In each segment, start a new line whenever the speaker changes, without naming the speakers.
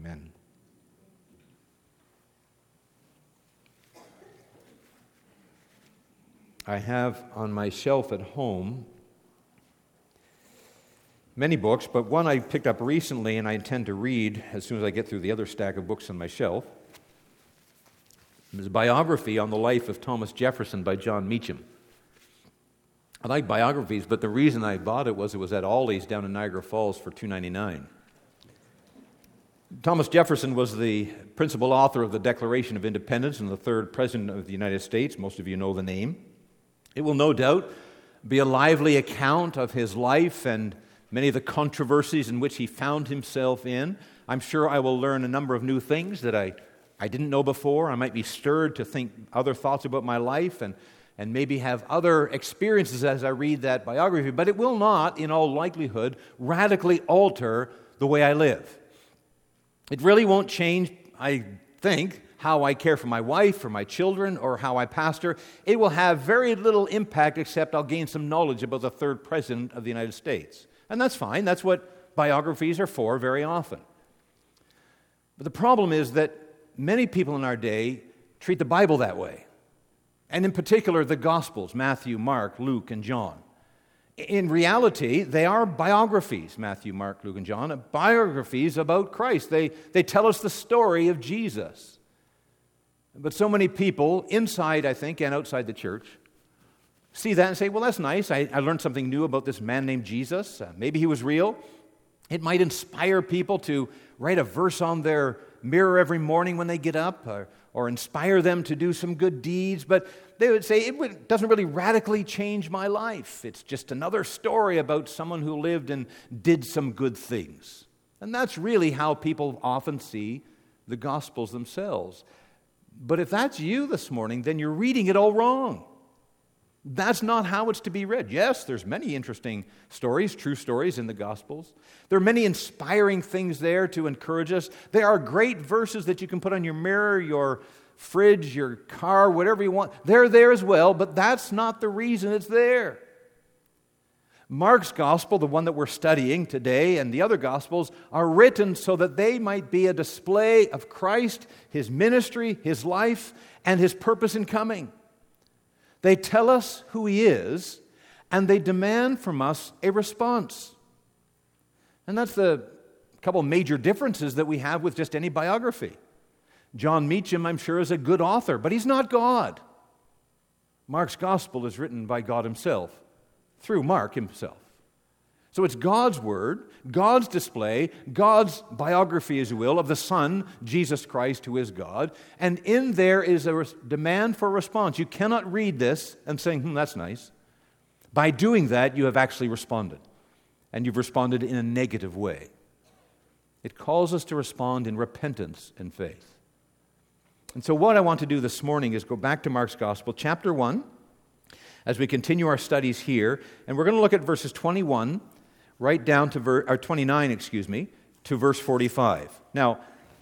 Amen. I have on my shelf at home many books, but one I picked up recently and I intend to read as soon as I get through the other stack of books on my shelf. It's a biography on the life of Thomas Jefferson by John Meacham. I like biographies, but the reason I bought it was at Ollie's down in Niagara Falls for $2.99. Thomas Jefferson was the principal author of the Declaration of Independence and the third President of the United States. Most of you know the name. It will no doubt be a lively account of his life and many of the controversies in which he found himself in. I'm sure I will learn a number of new things that I didn't know before. I might be stirred to think other thoughts about my life and maybe have other experiences as I read that biography, but it will not, in all likelihood, radically alter the way I live. It really won't change, I think, how I care for my wife, for my children, or how I pastor. It will have very little impact except I'll gain some knowledge about the third President of the United States. And that's fine. That's what biographies are for very often. But the problem is that many people in our day treat the Bible that way. And in particular, the Gospels, Matthew, Mark, Luke, and John. In reality, they are biographies, Matthew, Mark, Luke, and John, biographies about Christ. They tell us the story of Jesus. But so many people, inside, I think, and outside the church, see that and say, well, that's nice. I learned something new about this man named Jesus. Maybe he was real. It might inspire people to write a verse on their mirror every morning when they get up, or inspire them to do some good deeds. But they would say, it doesn't really radically change my life. It's just another story about someone who lived and did some good things. And that's really how people often see the Gospels themselves. But if that's you this morning, then you're reading it all wrong. That's not how it's to be read. Yes, there's many interesting stories, true stories in the Gospels. There are many inspiring things there to encourage us. There are great verses that you can put on your mirror, your fridge, your car, whatever you want. They're there as well, but that's not the reason it's there. Mark's Gospel, the one that we're studying today, and the other Gospels are written so that they might be a display of Christ, His ministry, His life, and His purpose in coming. They tell us who He is, and they demand from us a response. And that's the couple major differences that we have with just any biography. John Meacham, I'm sure, is a good author, but he's not God. Mark's Gospel is written by God Himself, through Mark himself. So it's God's word, God's display, God's biography, as you will, of the Son, Jesus Christ, who is God. And in there is a demand for a response. You cannot read this and say, that's nice. By doing that, you have actually responded. And you've responded in a negative way. It calls us to respond in repentance and faith. And so what I want to do this morning is go back to Mark's Gospel, chapter 1, as we continue our studies here, and we're going to look at verses 21 right down to 29, to verse 45. Now,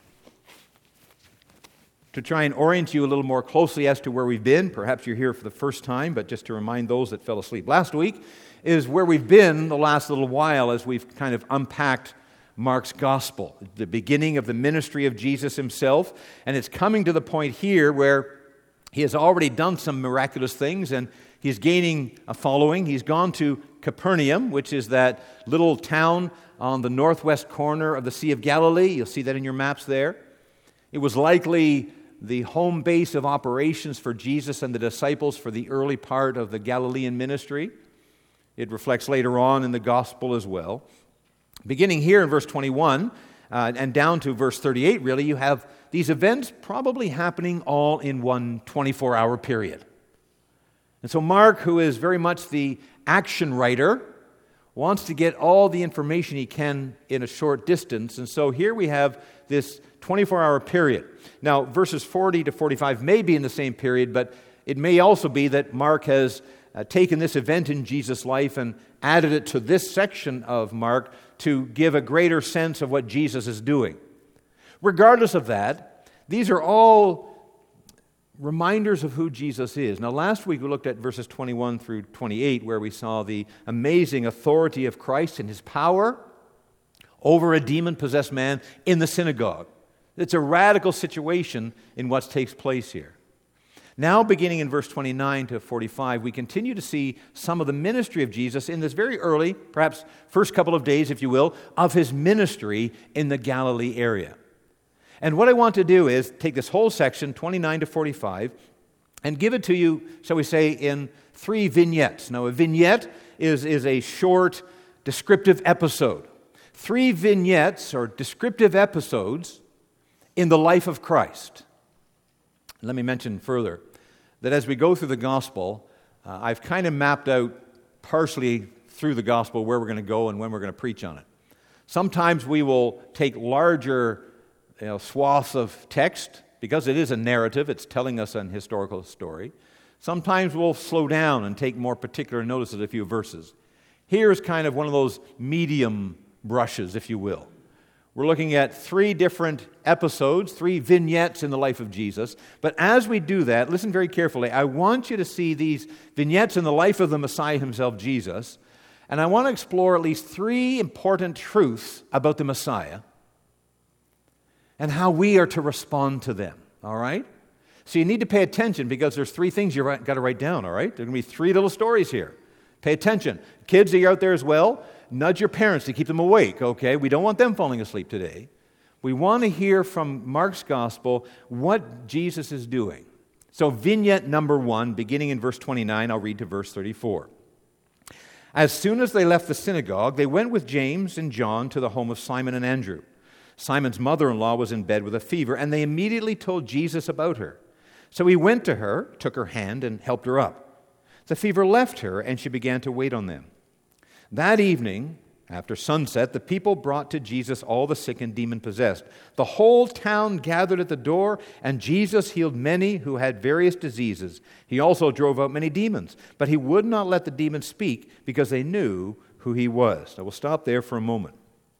to try and orient you a little more closely as to where we've been, perhaps you're here for the first time, but just to remind those that fell asleep last week, is where we've been the last little while as we've kind of unpacked Mark's Gospel, the beginning of the ministry of Jesus Himself, and it's coming to the point here where He has already done some miraculous things, and He's gaining a following. He's gone to Capernaum, which is that little town on the northwest corner of the Sea of Galilee. You'll see that in your maps there. It was likely the home base of operations for Jesus and the disciples for the early part of the Galilean ministry. It reflects later on in the Gospel as well. Beginning here in verse 21 and down to verse 38, really, you have these events probably happening all in one 24-hour period. And so Mark, who is very much the action writer, wants to get all the information he can in a short distance. And so here we have this 24-hour period. Now, verses 40 to 45 may be in the same period, but it may also be that Mark has taken this event in Jesus' life and added it to this section of Mark to give a greater sense of what Jesus is doing. Regardless of that, these are all reminders of who Jesus is. Now, last week we looked at verses 21 through 28, where we saw the amazing authority of Christ and His power over a demon-possessed man in the synagogue. It's a radical situation in what takes place here. Now, beginning in verse 29 to 45, we continue to see some of the ministry of Jesus in this very early, perhaps first couple of days, if you will, of his ministry in the Galilee area. And what I want to do is take this whole section, 29 to 45, and give it to you, shall we say, in 3 vignettes. Now, a vignette is a short, descriptive episode. 3 vignettes, or descriptive episodes, in the life of Christ. Let me mention further that as we go through the gospel, I've kind of mapped out partially through the gospel where we're going to go and when we're going to preach on it. Sometimes we will take larger swaths of text because it is a narrative, it's telling us an historical story. Sometimes we'll slow down and take more particular notice of a few verses. Here's kind of one of those medium brushes, if you will. We're looking at 3 different episodes, 3 vignettes in the life of Jesus. But as we do that, listen very carefully. I want you to see these vignettes in the life of the Messiah himself, Jesus. And I want to explore at least 3 important truths about the Messiah and how we are to respond to them. All right? So you need to pay attention because there's 3 things you've got to write down. All right? There are going to be 3 little stories here. Pay attention. Kids, are you out there as well? Nudge your parents to keep them awake, okay? We don't want them falling asleep today. We want to hear from Mark's gospel what Jesus is doing. So vignette number 1, beginning in verse 29, I'll read to verse 34. As soon as they left the synagogue, they went with James and John to the home of Simon and Andrew. Simon's mother-in-law was in bed with a fever, and they immediately told Jesus about her. So he went to her, took her hand, and helped her up. The fever left her, and she began to wait on them. That evening, after sunset, the people brought to Jesus all the sick and demon-possessed. The whole town gathered at the door, and Jesus healed many who had various diseases. He also drove out many demons, but he would not let the demons speak because they knew who he was. I will stop there for a moment.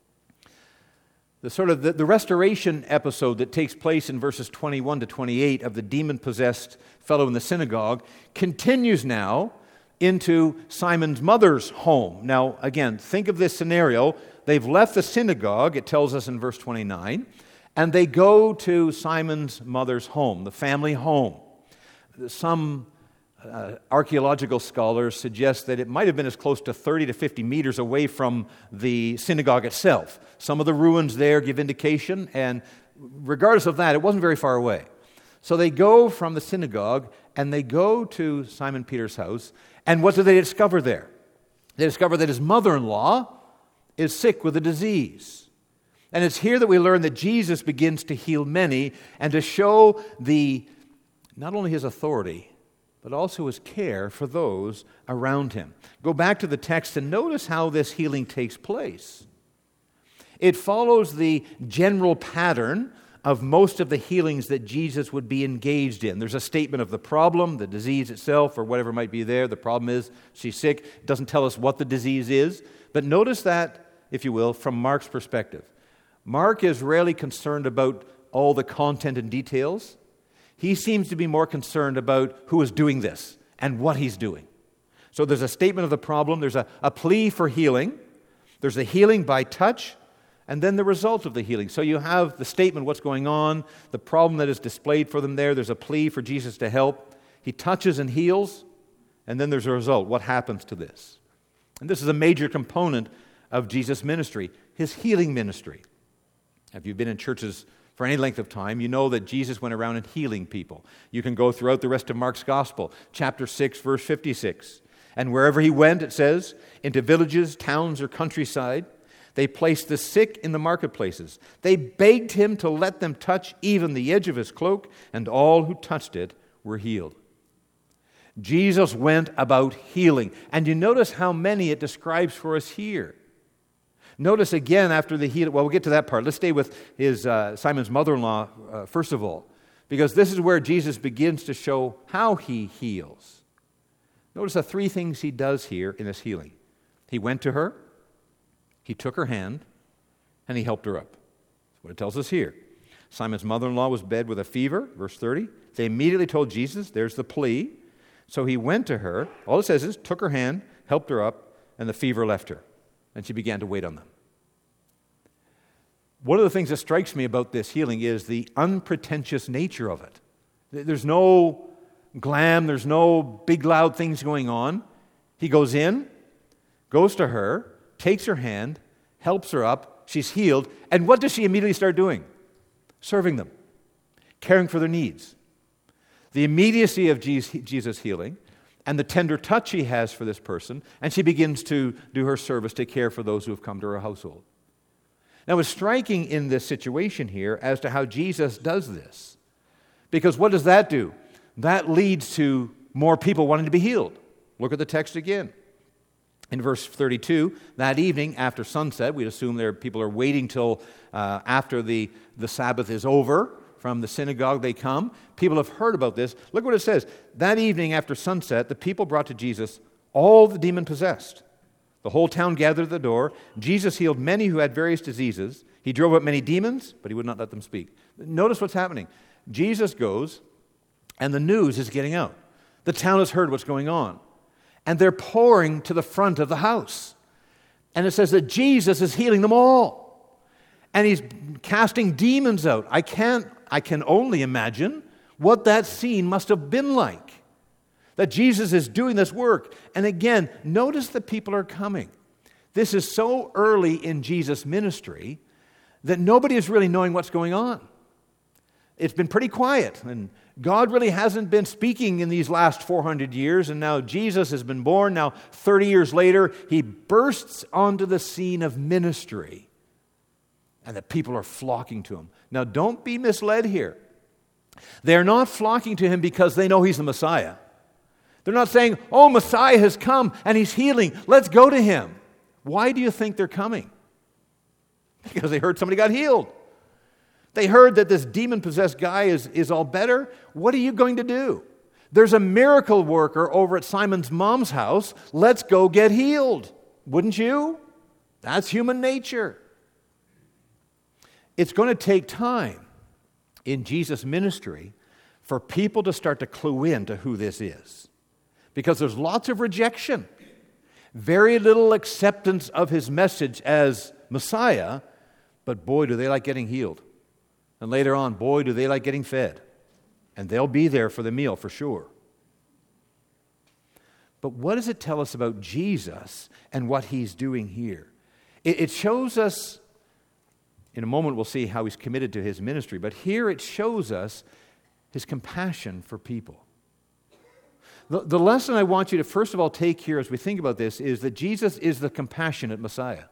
The restoration episode that takes place in verses 21 to 28 of the demon-possessed fellow in the synagogue continues now into Simon's mother's home. Now, again, think of this scenario. They've left the synagogue, it tells us in verse 29, and they go to Simon's mother's home, the family home. Some archaeological scholars suggest that it might have been as close to 30 to 50 meters away from the synagogue itself. Some of the ruins there give indication, and regardless of that, it wasn't very far away. So they go from the synagogue, and they go to Simon Peter's house, and what do they discover there? They discover that his mother-in-law is sick with a disease. And it's here that we learn that Jesus begins to heal many and to show not only his authority, but also his care for those around him. Go back to the text and notice how this healing takes place. It follows the general pattern of most of the healings that Jesus would be engaged in. There's a statement of the problem, the disease itself, or whatever might be there. The problem is she's sick. It doesn't tell us what the disease is. But notice that, if you will, from Mark's perspective. Mark is rarely concerned about all the content and details. He seems to be more concerned about who is doing this and what he's doing. So there's a statement of the problem. There's a plea for healing. There's a healing by touch. And then the result of the healing. So you have the statement, what's going on, the problem that is displayed for them there. There's a plea for Jesus to help. He touches and heals. And then there's a result. What happens to this? And this is a major component of Jesus' ministry, his healing ministry. If you've been in churches for any length of time, you know that Jesus went around and healing people. You can go throughout the rest of Mark's Gospel, chapter 6, verse 56. And wherever he went, it says, into villages, towns, or countryside, they placed the sick in the marketplaces. They begged him to let them touch even the edge of his cloak, and all who touched it were healed. Jesus went about healing. And you notice how many it describes for us here. Notice again after the healing, well, we'll get to that part. Let's stay with his Simon's mother-in-law first of all, because this is where Jesus begins to show how he heals. Notice the 3 things he does here in this healing. He went to her, he took her hand, and he helped her up. That's what it tells us here. Simon's mother-in-law was in bed with a fever, verse 30. They immediately told Jesus, there's the plea. So he went to her, all it says is, took her hand, helped her up, and the fever left her. And she began to wait on them. one of the things that strikes me about this healing is the unpretentious nature of it. There's no glam, there's no big loud things going on. He goes in, goes to her, takes her hand, helps her up, she's healed, and what does she immediately start doing? Serving them, caring for their needs. The immediacy of Jesus' healing and the tender touch he has for this person, and she begins to do her service to care for those who have come to her household. Now, it's striking in this situation here as to how Jesus does this. Because what does that do? That leads to more people wanting to be healed. Look at the text again. In verse 32, that evening after sunset, we'd assume there people are waiting till after the Sabbath is over. From the synagogue they come. People have heard about this. Look what it says. That evening after sunset, the people brought to Jesus all the demon-possessed. The whole town gathered at the door. Jesus healed many who had various diseases. He drove out many demons, but he would not let them speak. Notice what's happening. Jesus goes, and the news is getting out. The town has heard what's going on. And they're pouring to the front of the house. And it says that Jesus is healing them all. And he's casting demons out. I can only imagine what that scene must have been like. That Jesus is doing this work. And again, notice the people are coming. This is so early in Jesus' ministry that nobody is really knowing what's going on. It's been pretty quiet, and God really hasn't been speaking in these last 400 years, and now Jesus has been born. Now, 30 years later, he bursts onto the scene of ministry, and the people are flocking to him. Now, don't be misled here. They're not flocking to him because they know he's the Messiah. They're not saying, oh, Messiah has come and he's healing. Let's go to him. Why do you think they're coming? Because they heard somebody got healed. They heard that this demon-possessed guy is all better. What are you going to do? There's a miracle worker over at Simon's mom's house. Let's go get healed. Wouldn't you? That's human nature. It's going to take time in Jesus' ministry for people to start to clue in to who this is. Because there's lots of rejection, very little acceptance of his message as Messiah, but boy, do they like getting healed. And later on, boy, do they like getting fed. And they'll be there for the meal for sure. But what does it tell us about Jesus and what he's doing here? It shows us, in a moment we'll see how he's committed to his ministry, but here it shows us his compassion for people. The lesson I want you to first of all take here as we think about this is that Jesus is the compassionate Messiah.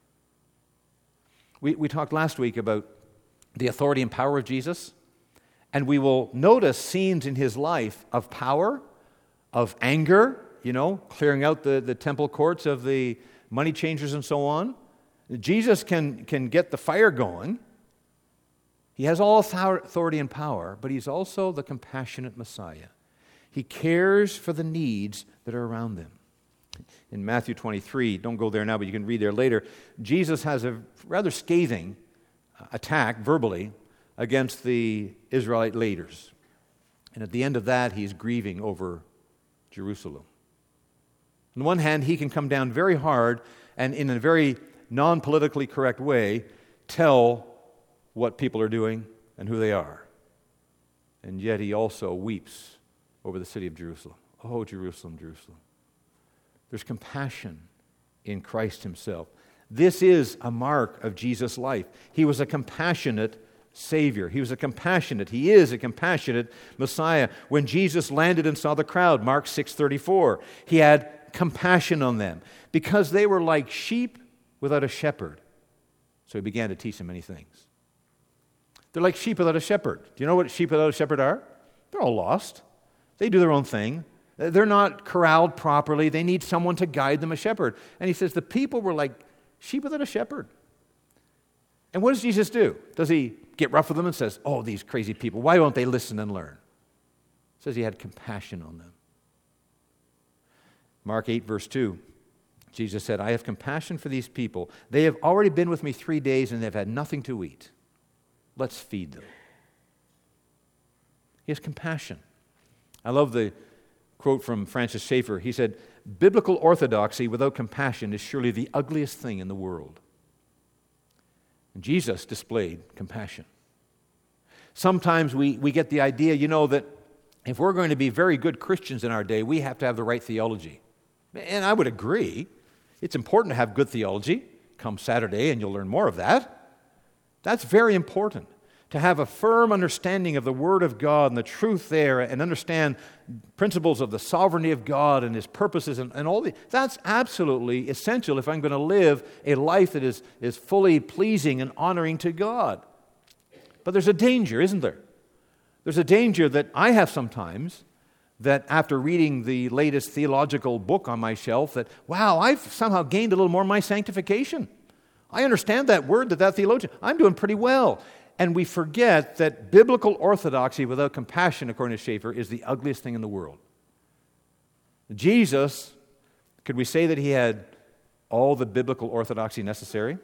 We talked last week about the authority and power of Jesus, and we will notice scenes in his life of power, of anger, clearing out the temple courts of the money changers and so on. Jesus can get the fire going. He has all authority and power, but he's also the compassionate Messiah. He cares for the needs that are around them. In Matthew 23, don't go there now, but you can read there later, Jesus has a rather scathing attack, verbally, against the Israelite leaders. And at the end of that, he's grieving over Jerusalem. On the one hand, he can come down very hard and in a very non-politically correct way tell what people are doing and who they are. And yet he also weeps over the city of Jerusalem. Oh, Jerusalem, Jerusalem. There's compassion in Christ himself. This is a mark of Jesus' life. He was a compassionate Savior. He is a compassionate Messiah. When Jesus landed and saw the crowd, Mark 6:34, he had compassion on them because they were like sheep without a shepherd. So he began to teach them many things. They're like sheep without a shepherd. Do you know what sheep without a shepherd are? They're all lost. They do their own thing. They're not corralled properly. They need someone to guide them, a shepherd. And he says the people were like sheep without a shepherd. And what does Jesus do? Does he get rough with them and says, oh, these crazy people, why won't they listen and learn? He says he had compassion on them. Mark 8, verse 2, Jesus said, I have compassion for these people. They have already been with me 3 days and they've had nothing to eat. Let's feed them. He has compassion. I love the quote from Francis Schaeffer. He said, biblical orthodoxy without compassion is surely the ugliest thing in the world. And Jesus displayed compassion. Sometimes we get the idea, that if we're going to be very good Christians in our day, we have to have the right theology. And I would agree. It's important to have good theology. Come Saturday and you'll learn more of that. That's very important, to have a firm understanding of the Word of God and the truth there, and understand principles of the sovereignty of God and His purposes and all the. That's absolutely essential if I'm going to live a life that is fully pleasing and honoring to God. But there's a danger, isn't there? There's a danger that I have sometimes, that after reading the latest theological book on my shelf, that, wow, I've somehow gained a little more in my sanctification. I understand that word, that theologian. I'm doing pretty well. And we forget that biblical orthodoxy without compassion, according to Schaeffer, is the ugliest thing in the world. Jesus, could we say that he had all the biblical orthodoxy necessary?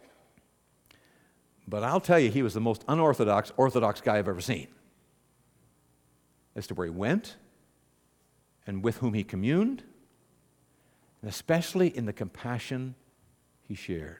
But I'll tell you, he was the most unorthodox guy I've ever seen. As to where he went, and with whom he communed, and especially in the compassion he shared.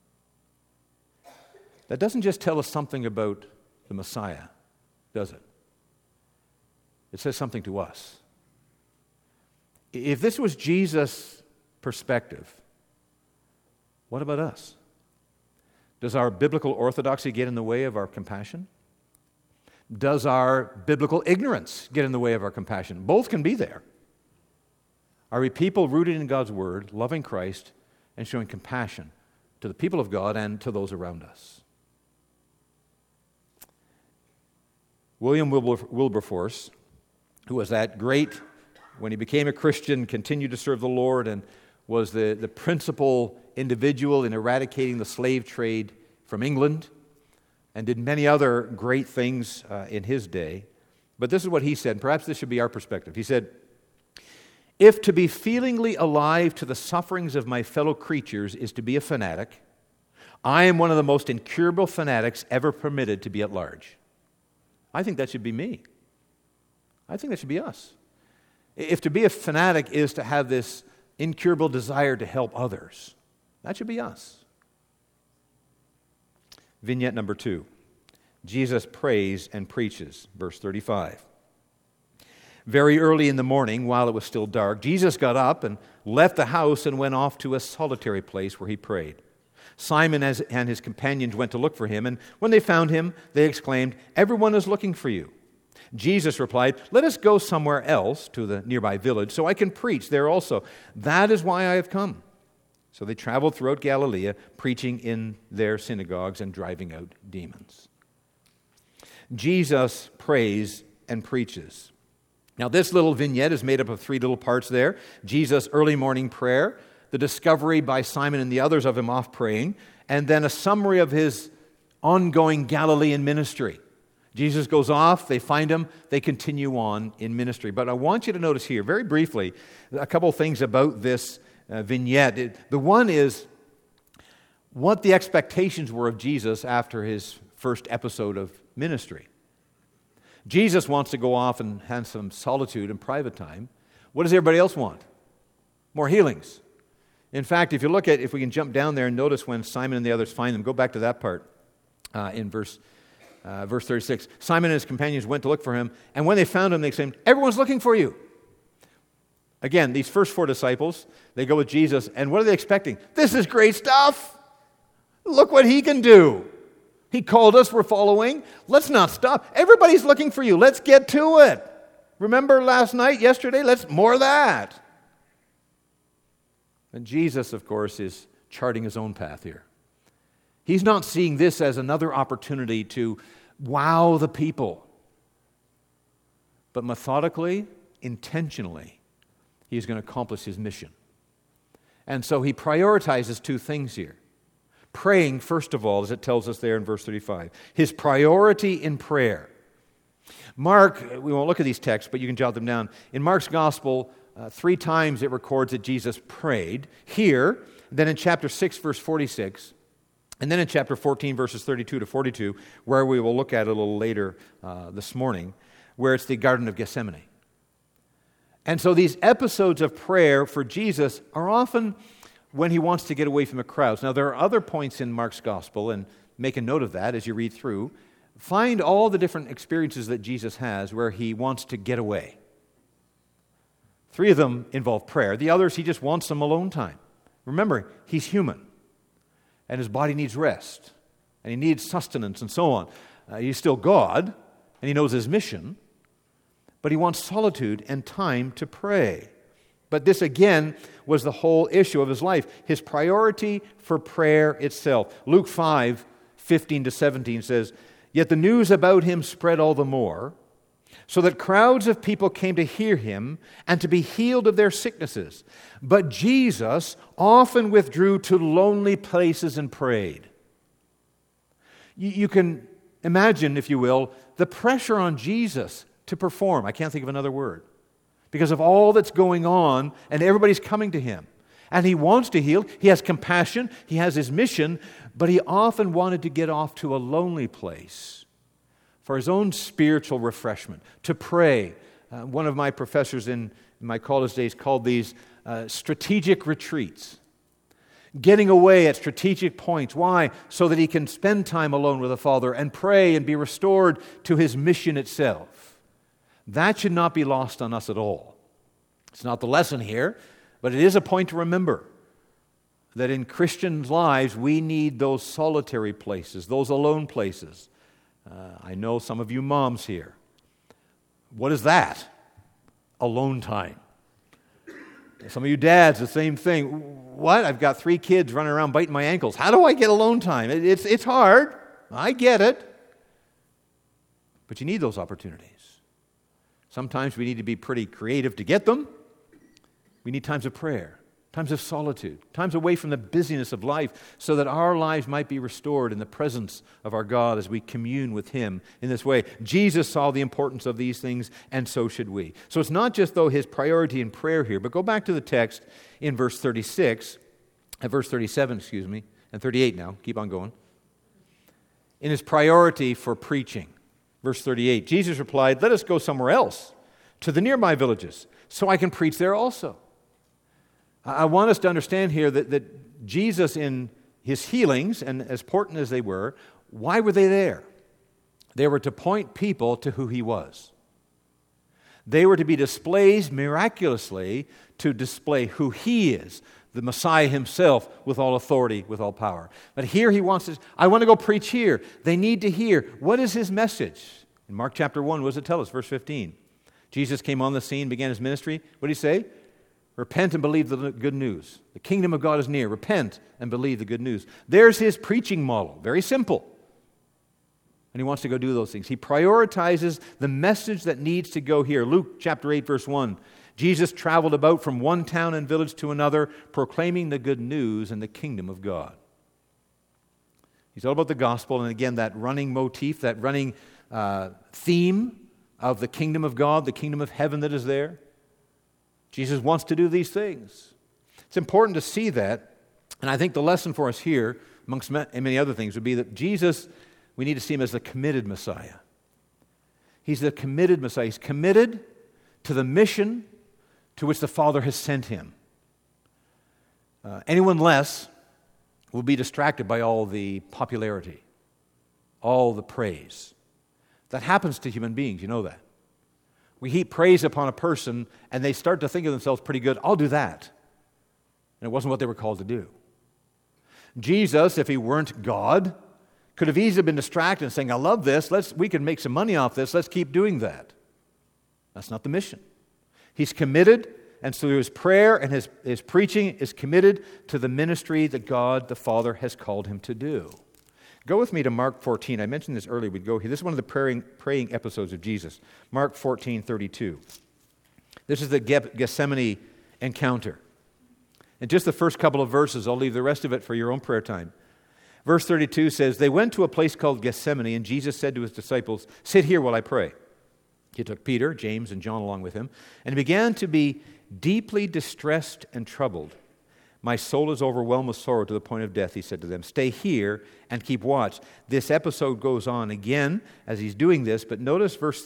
That doesn't just tell us something about the Messiah, does it? It says something to us. If this was Jesus' perspective, what about us? Does our biblical orthodoxy get in the way of our compassion? Does our biblical ignorance get in the way of our compassion? Both can be there. Are we people rooted in God's Word, loving Christ, and showing compassion to the people of God and to those around us? William Wilberforce, who was that great, when he became a Christian, continued to serve the Lord and was the principal individual in eradicating the slave trade from England, and did many other great things in his day. But this is what he said, and perhaps this should be our perspective. He said, "If to be feelingly alive to the sufferings of my fellow creatures is to be a fanatic, I am one of the most incurable fanatics ever permitted to be at large." I think that should be me. I think that should be us. If to be a fanatic is to have this incurable desire to help others, that should be us. Vignette number 2. Jesus prays and preaches, verse 35. Very early in the morning, while it was still dark, Jesus got up and left the house and went off to a solitary place where he prayed. Simon and his companions went to look for him, and when they found him, they exclaimed, "Everyone is looking for you." Jesus replied, "Let us go somewhere else to the nearby village, so I can preach there also. That is why I have come." So they traveled throughout Galilee, preaching in their synagogues and driving out demons. Jesus prays and preaches. Now, this little vignette is made up of 3 little parts there. Jesus' early morning prayer, the discovery by Simon and the others of him off praying, and then a summary of his ongoing Galilean ministry. Jesus goes off, they find him, they continue on in ministry. But I want you to notice here, very briefly, a couple things about this vignette. The one is what the expectations were of Jesus after his first episode of ministry. Jesus wants to go off and have some solitude and private time. What does everybody else want? More healings. In fact, if we can jump down there and notice when Simon and the others find them, go back to that part in verse 36. Simon and his companions went to look for him, and when they found him, they exclaimed, "Everyone's looking for you." Again, these first 4 disciples, they go with Jesus, and what are they expecting? This is great stuff. Look what he can do. He called us, we're following. Let's not stop. Everybody's looking for you. Let's get to it. Remember last night, yesterday? Let's more of that. And Jesus, of course, is charting his own path here. He's not seeing this as another opportunity to wow the people. But methodically, intentionally, he's going to accomplish his mission. And so he prioritizes 2 things here. Praying, first of all, as it tells us there in verse 35. His priority in prayer. Mark, we won't look at these texts, but you can jot them down. In Mark's gospel, 3 times it records that Jesus prayed. Here, then in chapter 6, verse 46, and then in chapter 14, verses 32 to 42, where we will look at a little later this morning, where it's the Garden of Gethsemane. And so these episodes of prayer for Jesus are often when he wants to get away from the crowds. Now, there are other points in Mark's gospel, and make a note of that as you read through. Find all the different experiences that Jesus has where he wants to get away. 3 of them involve prayer. The others, he just wants some alone time. Remember, he's human, and his body needs rest, and he needs sustenance and so on. He's still God, and he knows his mission, but he wants solitude and time to pray. But this, again, was the whole issue of his life, his priority for prayer itself. Luke 5:15-17 says, "Yet the news about him spread all the more, so that crowds of people came to hear him and to be healed of their sicknesses. But Jesus often withdrew to lonely places and prayed." You can imagine, if you will, the pressure on Jesus to perform. I can't think of another word. Because of all that's going on, and everybody's coming to him. And he wants to heal. He has compassion. He has his mission. But he often wanted to get off to a lonely place for his own spiritual refreshment, to pray. One of my professors in my college days called these strategic retreats. Getting away at strategic points. Why? So that he can spend time alone with the Father and pray and be restored to his mission itself. That should not be lost on us at all. It's not the lesson here, but it is a point to remember that in Christians' lives we need those solitary places, those alone places. I know some of you moms here. What is that? Alone time. Some of you dads, the same thing. What? I've got 3 kids running around biting my ankles. How do I get alone time? It's hard. I get it. But you need those opportunities. Sometimes we need to be pretty creative to get them. We need times of prayer, times of solitude, times away from the busyness of life so that our lives might be restored in the presence of our God as we commune with Him in this way. Jesus saw the importance of these things, and so should we. So it's not just, though, his priority in prayer here, but go back to the text in verse 37, and 38 now. Keep on going. In his priority for preaching. Verse 38, Jesus replied, "Let us go somewhere else, to the nearby villages, so I can preach there also." I want us to understand here that Jesus, in his healings, and as important as they were, why were they there? They were to point people to who he was. They were to be displays miraculously to display who he is, the Messiah himself, with all authority, with all power. But here he wants to, I want to go preach here. They need to hear. What is his message? In Mark chapter 1, what does it tell us? Verse 15. Jesus came on the scene, began his ministry. What did he say? Repent and believe the good news. The kingdom of God is near. Repent and believe the good news. There's his preaching model. Very simple. And he wants to go do those things. He prioritizes the message that needs to go here. Luke chapter 8, verse 1. Jesus traveled about from one town and village to another, proclaiming the good news and the kingdom of God. He's all about the gospel, and again, that running motif, that running theme of the kingdom of God, the kingdom of heaven that is there. Jesus wants to do these things. It's important to see that, and I think the lesson for us here, amongst many other things, would be that Jesus, we need to see him as the committed Messiah. He's the committed Messiah. He's committed to the mission to which the Father has sent him. Anyone less will be distracted by all the popularity, all the praise. That happens to human beings, you know that. We heap praise upon a person, and they start to think of themselves pretty good. I'll do that. And it wasn't what they were called to do. Jesus, if he weren't God, could have easily been distracted and saying, I love this. We can make some money off this. Let's keep doing that. That's not the mission. He's committed, and so his prayer and his preaching is committed to the ministry that God the Father has called him to do. Go with me to Mark 14. I mentioned this earlier. We'd go here. This is one of the praying episodes of Jesus. Mark 14:32. This is the Gethsemane encounter. And just the first couple of verses, I'll leave the rest of it for your own prayer time. Verse 32 says, "They went to a place called Gethsemane, and Jesus said to his disciples, 'Sit here while I pray.' He took Peter, James, and John along with him, and began to be deeply distressed and troubled. 'My soul is overwhelmed with sorrow to the point of death,' he said to them. 'Stay here and keep watch.'" This episode goes on again as he's doing this, but notice verse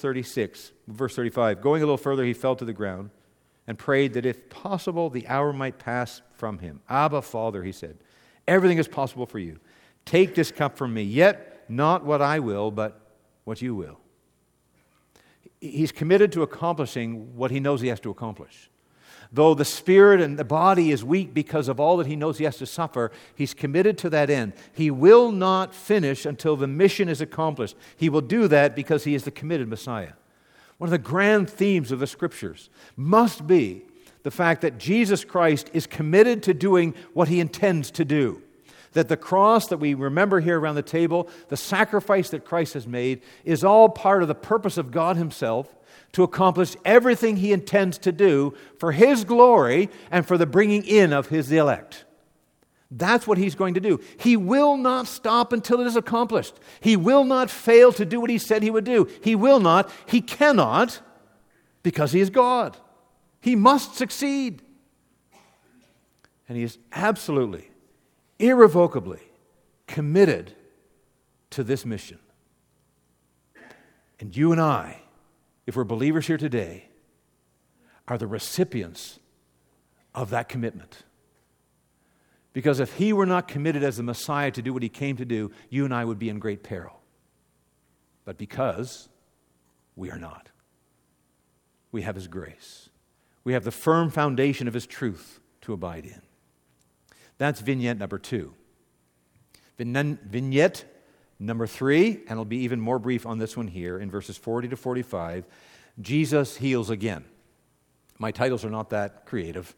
35. Going a little further, he fell to the ground and prayed that if possible, the hour might pass from him. 'Abba, Father,' he said, 'everything is possible for you. Take this cup from me, yet not what I will, but what you will. He's committed to accomplishing what he knows he has to accomplish. Though the spirit and the body is weak because of all that he knows he has to suffer, he's committed to that end. He will not finish until the mission is accomplished. He will do that because he is the committed Messiah. One of the grand themes of the Scriptures must be the fact that Jesus Christ is committed to doing what he intends to do. That the cross that we remember here around the table, the sacrifice that Christ has made, is all part of the purpose of God himself to accomplish everything he intends to do for his glory and for the bringing in of his elect. That's what he's going to do. He will not stop until it is accomplished. He will not fail to do what he said he would do. He will not, he cannot, because he is God. He must succeed. And he is absolutely, irrevocably committed to this mission. And you and I, if we're believers here today, are the recipients of that commitment. Because if he were not committed as the Messiah to do what he came to do, you and I would be in great peril. But because we are not, we have his grace. We have the firm foundation of his truth to abide in. That's vignette number 2. Vignette number 3, and I'll be even more brief on this one here, in verses 40 to 45, Jesus heals again. My titles are not that creative.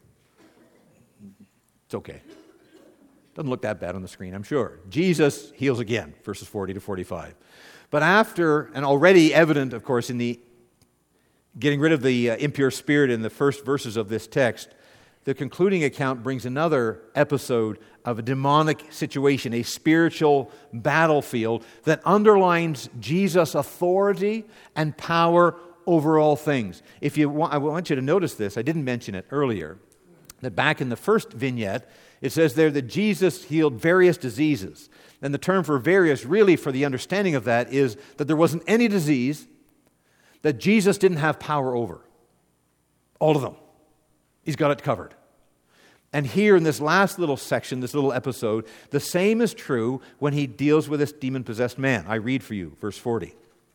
It's okay. Doesn't look that bad on the screen, I'm sure. Jesus heals again, verses 40 to 45. But after, and already evident, of course, in the getting rid of the impure spirit in the first verses of this text, the concluding account brings another episode of a demonic situation, a spiritual battlefield that underlines Jesus' authority and power over all things. I want you to notice this. I didn't mention it earlier, that back in the first vignette, it says there that Jesus healed various diseases. And the term for various, really for the understanding of that, is that there wasn't any disease that Jesus didn't have power over. All of them. He's got it covered. And here in this last little section, this little episode, the same is true when he deals with this demon-possessed man. I read for you, verse 40.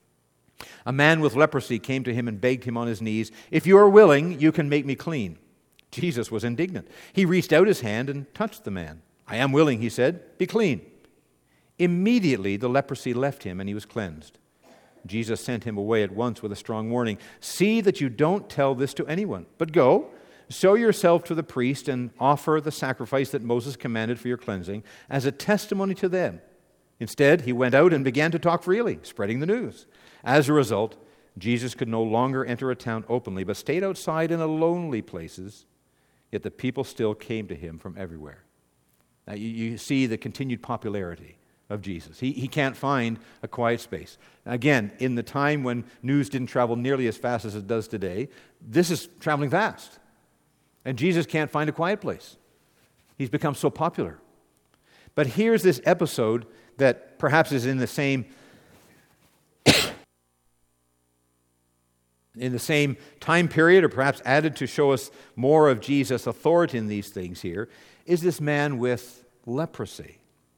A man with leprosy came to him and begged him on his knees, "If you are willing, you can make me clean." Jesus was indignant. He reached out his hand and touched the man. "I am willing," he said, "be clean." Immediately the leprosy left him and he was cleansed. Jesus sent him away at once with a strong warning. "See that you don't tell this to anyone, but go, show yourself to the priest and offer the sacrifice that Moses commanded for your cleansing as a testimony to them." Instead, he went out and began to talk freely, spreading the news. As a result, Jesus could no longer enter a town openly, but stayed outside in lonely places, yet the people still came to him from everywhere. Now, you see the continued popularity of Jesus. He can't find a quiet space. Again, in the time when news didn't travel nearly as fast as it does today, this is traveling fast. And Jesus can't find a quiet place. He's become so popular. But here's this episode that perhaps is in the same time period, or perhaps added to show us more of Jesus' authority in these things here, is this man with leprosy.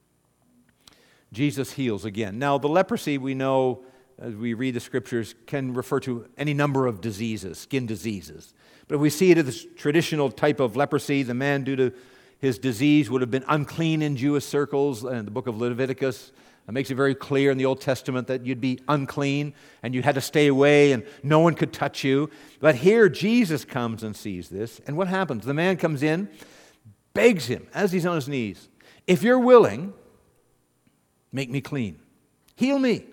Jesus heals again. Now, the leprosy, we know, as we read the Scriptures, can refer to any number of diseases, skin diseases. But if we see it as this traditional type of leprosy, the man, due to his disease, would have been unclean in Jewish circles. And the book of Leviticus makes it very clear in the Old Testament that you'd be unclean and you had to stay away and no one could touch you. But here Jesus comes and sees this. And what happens? The man comes in, begs him as he's on his knees, "If you're willing, make me clean. Heal me."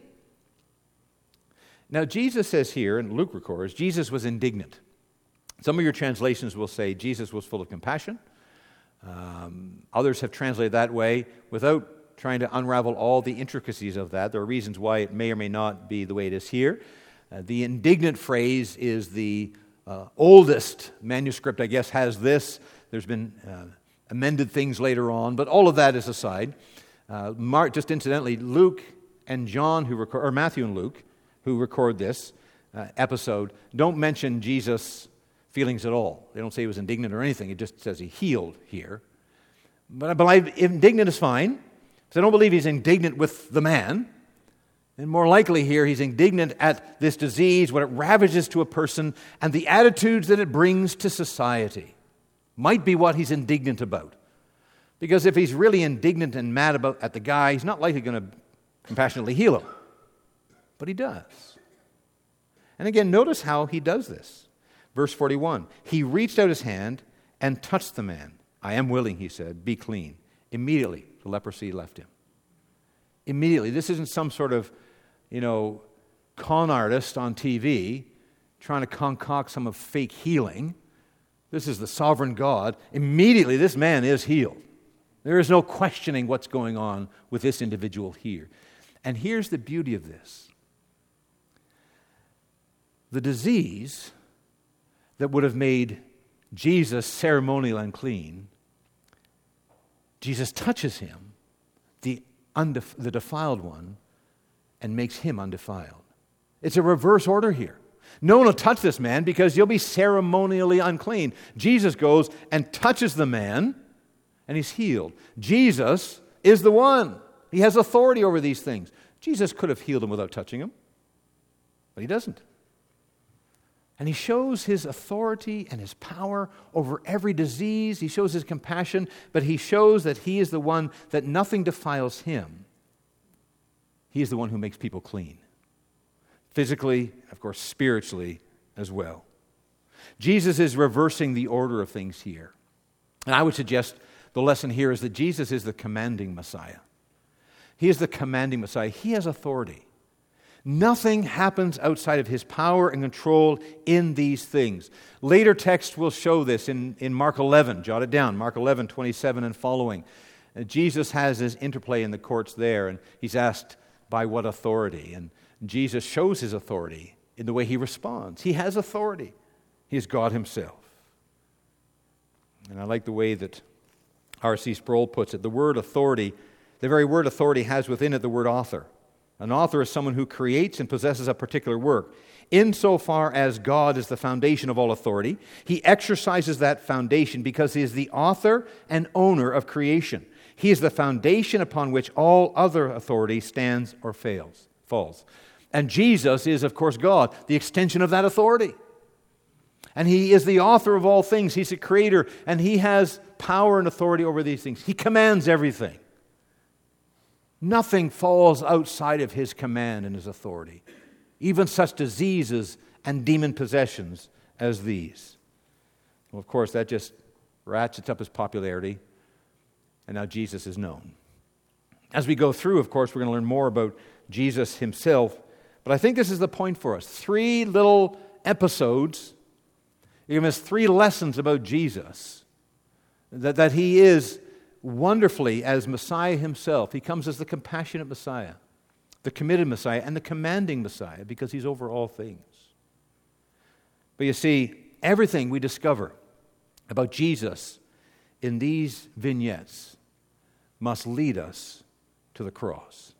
Now, Jesus says here, and Luke records, Jesus was indignant. Some of your translations will say Jesus was full of compassion. Others have translated that way without trying to unravel all the intricacies of that. There are reasons why it may or may not be the way it is here. The indignant phrase is the oldest manuscript, I guess, has this. There's been amended things later on, but all of that is aside. Mark, just incidentally, Luke and John, or Matthew and Luke, who record this episode, don't mention Jesus' feelings at all. They don't say he was indignant or anything. It just says he healed here. But I believe indignant is fine, So I don't believe he's indignant with the man. And more likely here, he's indignant at this disease, what it ravages to a person, and the attitudes that it brings to society. Might be what he's indignant about. Because if he's really indignant and mad at the guy, he's not likely going to compassionately heal him. But he does. And again, notice how he does this. Verse 41, he reached out his hand and touched the man. I am willing, he said, be clean. Immediately, the leprosy left him. Immediately. This isn't some sort of, con artist on TV trying to concoct some of fake healing. This is the sovereign God. Immediately, this man is healed. There is no questioning what's going on with this individual here. And here's the beauty of this. The disease that would have made Jesus ceremonial unclean, Jesus touches him, the defiled one, and makes him undefiled. It's a reverse order here. No one will touch this man because you'll be ceremonially unclean. Jesus goes and touches the man, and he's healed. Jesus is the one. He has authority over these things. Jesus could have healed him without touching him, but he doesn't. And he shows his authority and his power over every disease. He shows his compassion, but he shows that he is the one that nothing defiles him. He is the one who makes people clean. Physically, of course, spiritually as well. Jesus is reversing the order of things here. And I would suggest the lesson here is that Jesus is the commanding Messiah. He is the commanding Messiah. He has authority. Nothing happens outside of his power and control in these things. Later texts will show this in Mark 11. Jot it down, Mark 11, 27 and following. Jesus has his interplay in the courts there, and he's asked by what authority. And Jesus shows his authority in the way he responds. He has authority. He is God himself. And I like the way that R.C. Sproul puts it. The word authority, the very word authority has within it the word author. An author is someone who creates and possesses a particular work. Insofar as God is the foundation of all authority, he exercises that foundation because he is the author and owner of creation. He is the foundation upon which all other authority stands or falls. And Jesus is, of course, God, the extension of that authority. And he is the author of all things. He's the creator, and he has power and authority over these things. He commands everything. Nothing falls outside of his command and his authority, even such diseases and demon possessions as these. Well, of course, that just ratchets up his popularity, and now Jesus is known. As we go through, of course, we're going to learn more about Jesus himself, but I think this is the point for us. 3 little episodes, give us 3 lessons about Jesus, that he is wonderfully as Messiah himself. He comes as the compassionate Messiah, the committed Messiah, and the commanding Messiah because he's over all things. But you see, everything we discover about Jesus in these vignettes must lead us to the cross.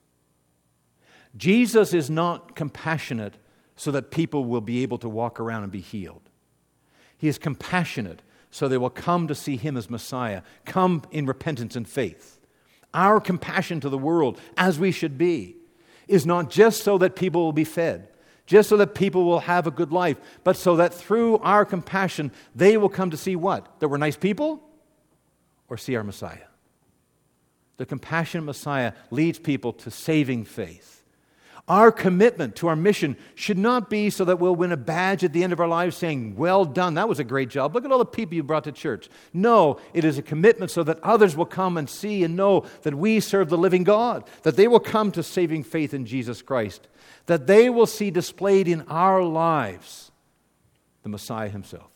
Jesus is not compassionate so that people will be able to walk around and be healed. He is compassionate so they will come to see him as Messiah, come in repentance and faith. Our compassion to the world, as we should be, is not just so that people will be fed, just so that people will have a good life, but so that through our compassion, they will come to see what? That we're nice people? Or see our Messiah? The compassionate Messiah leads people to saving faith. Our commitment to our mission should not be so that we'll win a badge at the end of our lives saying, well done, that was a great job. Look at all the people you brought to church. No, it is a commitment so that others will come and see and know that we serve the living God, that they will come to saving faith in Jesus Christ, that they will see displayed in our lives the Messiah himself.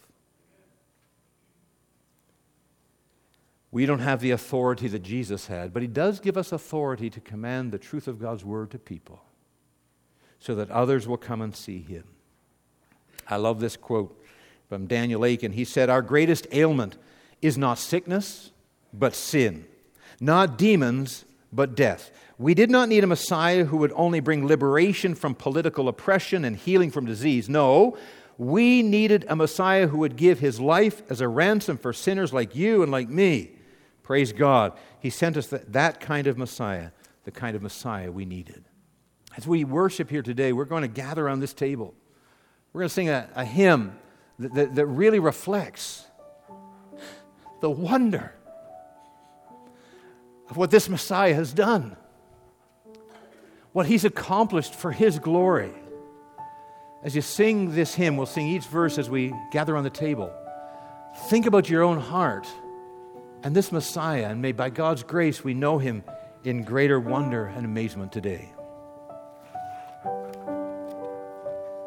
We don't have the authority that Jesus had, but he does give us authority to command the truth of God's word to people, so that others will come and see him. I love this quote from Daniel Aiken. He said, our greatest ailment is not sickness, but sin. Not demons, but death. We did not need a Messiah who would only bring liberation from political oppression and healing from disease. No, we needed a Messiah who would give his life as a ransom for sinners like you and like me, Praise God. He sent us that kind of Messiah, the kind of Messiah we needed. As we worship here today, we're going to gather around this table. We're going to sing a hymn that really reflects the wonder of what this Messiah has done, what He's accomplished for His glory. As you sing this hymn, we'll sing each verse as we gather on the table. Think about your own heart and this Messiah, and may by God's grace we know Him in greater wonder and amazement today.